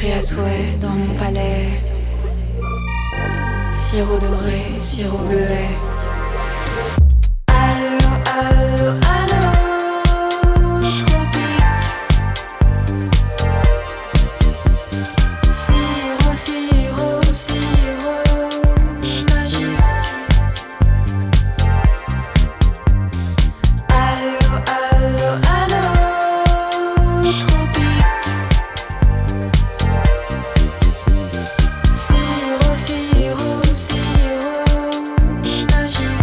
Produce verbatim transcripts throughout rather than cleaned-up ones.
Sucré à souhait dans mon palais. Sirop doré, sirop bleuet. Allô, allô, allô, tropique. Sirop, sirop, sirop magique. Allô, allô, allô, tropique. Sirop, sirop, sirop magique.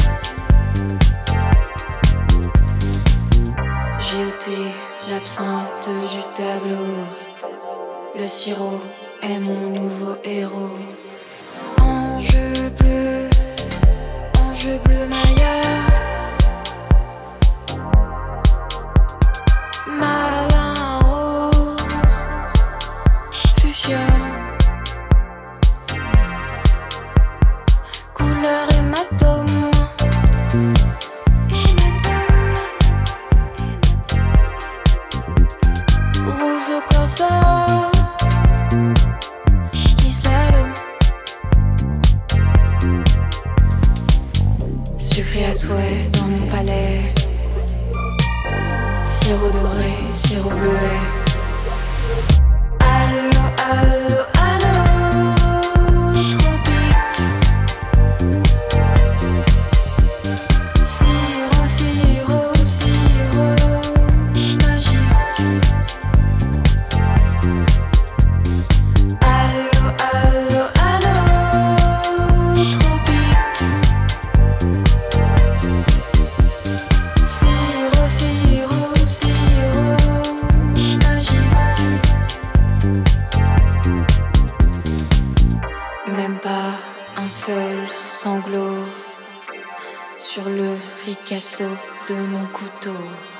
J'ai ôté l'absinthe du tableau. Le sirop est mon nouveau héros. Ange bleu, ange bleu Maya. Malin rose, fuchsia. Couleur hématome. Rose corsa qui slalom. Sucré à souhait dans mon palais. Sirop doré, sirop bleuet. Allô, allô, allô, tropique. Sirop, sirop, sirop magique. Allô, allô, allô, tropique. Sirop, sirop, sirop magique. Même pas un seul sanglot sur le ricasso de mon couteau.